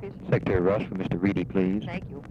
office. Secretary Rush for Mr. Reedy, please. Thank you.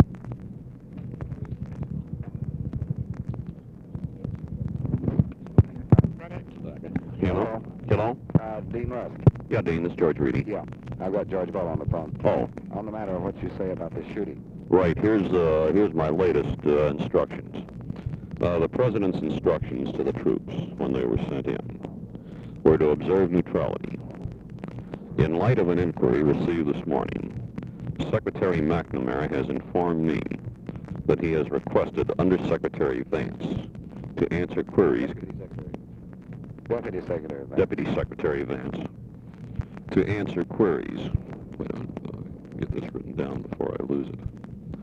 Ready? Hello? Hello? Dean Rusk. Yeah, Dean, this is George Reedy. Yeah, I've got George Bell on the phone. Oh, On the matter of what you say about the shooting. right. Here's my latest instructions. The President's instructions to the troops when they were sent in were to observe neutrality. In light of an inquiry received this morning, Secretary McNamara has informed me that he has requested Undersecretary Vance to answer queries. Deputy Secretary. Deputy Secretary Vance to answer queries. Wait a minute, get this written down before I lose it.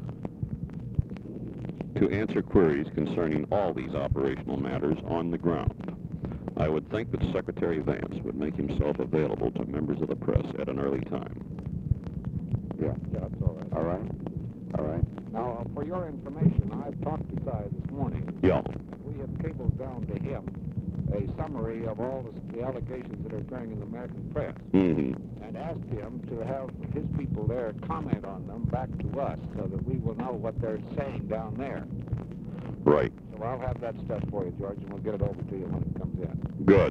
To answer queries concerning all these operational matters on the ground. I would think that Secretary Vance would make himself available to members of the press at an early time. Yeah, that's all right. All right. All right. Now, for your information, I've talked to Cy this morning. Yeah. We have cabled down to him a summary of all the allegations that are occurring in the American press, Mm-hmm. and asked him to have his people there comment on them back to us so that we will know what they're saying down there. Right. So I'll have that stuff for you, George, and we'll get it over to you when it comes in. Good.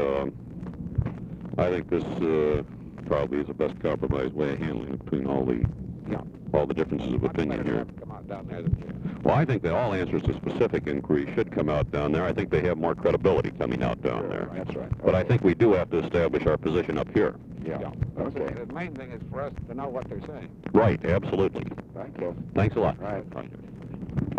I think this probably is the best compromise way of handling it between all the differences of Much opinion better to here. have it come out down there than here. Well, I think that all answers to specific inquiries should come out down there. I think they have more credibility coming out down there. That's right. But I think we do have to establish our position up here. Yeah. Okay. The main thing is for us to know what they're saying. Right, absolutely. Thank you. Thanks a lot. Right. Right.